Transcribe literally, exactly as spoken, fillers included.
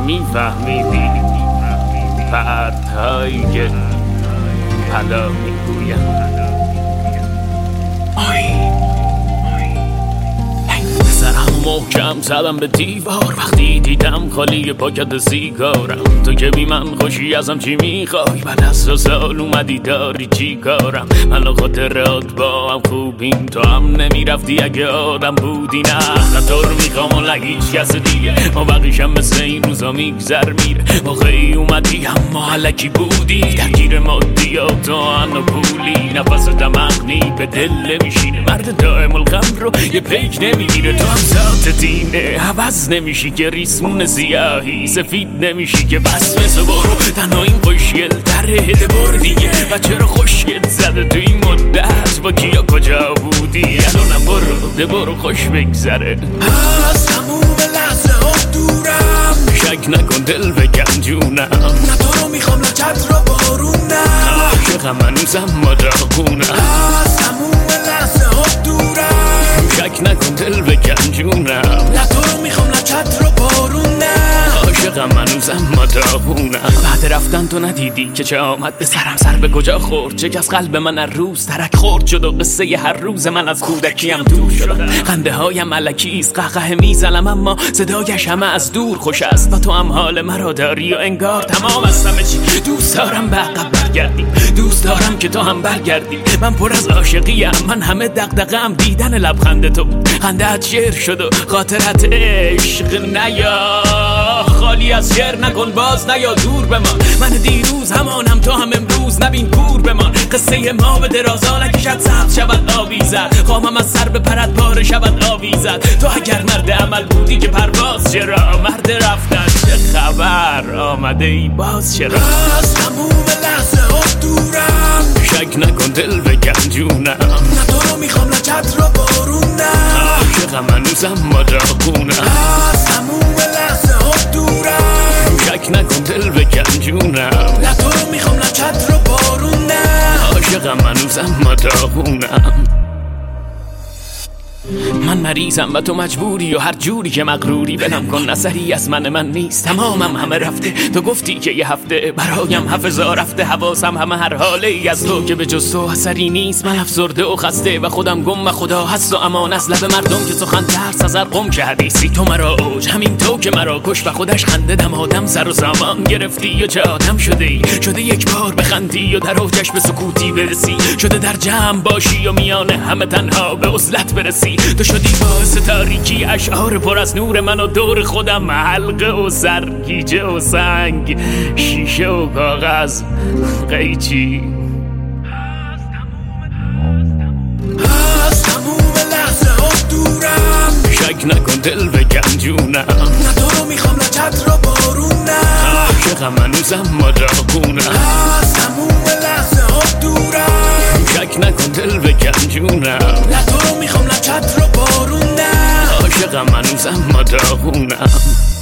میفهمیدی پرتایی که حالا میگویم سرم محکم زدم به دیوار وقتی دیدم خالی پاکت سیگارم. تو که بی من خوشی ازم چی میخوای؟ بعد از دو سال اومدی داری چی کارم؟ من و خاطرات با هم خوبیم، تو هم نمیرفتی اگه آدم بودی. نه نه تو رو میخوام و لگیش کس دیگه، ما بقیشم مثل این روزا میگذر میره. موقعی اومدی اما علکی بودی، درگیر مادیات و ان و پولی. نفس دمغنی به دل نمیشینه، مرد دائم الغم رو یه پیک نمیگیره. تو هم ذات دینه عوض نمیشی که ریسمون زیاهی، سفید نمیشی که بس مثل برو. تنها این خوشگل تره هده بر دیگه، و چرا خوشگل زده تو این مدت؟ با کیا کجا بودی؟ الانم برو ده برو خوش بگذره. از تموم لحظه ها دورم، شک نکن دل بگم جونم. نه تو رو میخوام نه چتر و بارونم، عاشقم هنوزم ما داغونم. از تموم لحظه ها دورم، شک نکن دل بگم جونم. نه تو رو میخوام نه چتر و بارونم، عاشقم هنوزم ما داغونم. بعد رفتن تو ندیدی که چه آمد به سرم؟ سر به کجا خورد؟ چه از قلب من هر روز ترک خورد شد و قصه ی هر روز من از کودکیم دور شدم. خنده هایم ملکیست قهقه میزنم اما صدایش همه از دور خوش است. و تو هم حال مرا داری و انگار تمام از همه چی. دوست دارم به عقب برگردی، دوست دارم که تو هم برگردی. من پر از عاشقیم، من همه دغدغه‌ام دیدن لبخند تو. خنده‌ات شعر شد و خاطرت عشق نیا. خالی از شعر نکن باز نیا دور بمان. من دیروز همانم تو هم امروز، نبین کور بمان. قصه ما به درازا نکشد سبز شود آویزد. خواهم از سر به پرد پاره شود آویزد. تو اگر مرد عمل بودی که پرواز چرا؟ مرد رفتن چه خبر؟ آمده ای باز چرا؟ از تموم لحظه ها دورم، شک نکن دل بگم جونم. نه تو رو میخوام نه چتر و بارونم، عاشقم هنوزم ما داغونم. از تموم لحظه ها دورم، شک نکن دل بگم جونم. نه تو رو میخوام نه چتر و بارونم، عاشقم هنوزم ما داغونم. من مریضم و تو مجبوری و هر جوری که مغروری. بنم کن اثری از من من نیست، تمامم همه رفته. تو گفتی که یه هفته برایم حفظا رفته. حواسم همه هر حاله ای از تو که به جز تو اثری نیست. من افسرده و خسته و خودم گم و خدا هست و امان از لب مردم که سخن ترس از هر قم که حدیثی. تو مرا اوج همین تو که مرا کش و خودش خنده دم آدم سر و سامان گرفتی. و چه آدم شده ای؟ شده یک بار بخندی و در اوجش به سکوتی برسی. شده در جمع باشی و میان همه تنها به عزلت برسی. تو شدی باعث تاریکی اشعار پر از نور من و دور خودم حلقه و سرگیجه و سنگ شیشه و کاغذ قیچی. از تموم لحظه ها دورم، شک نکن دل بگم جونم. نه تو رو میخوام نه چتر و بارونم، عاشقم هنوزم ما داغونم. از تموم لحظه ها دورم، شک نکن دل بگم جونم. نه تو رو میخوام نه چتر و بارونم، عاشقم هنوزم ما داغونم.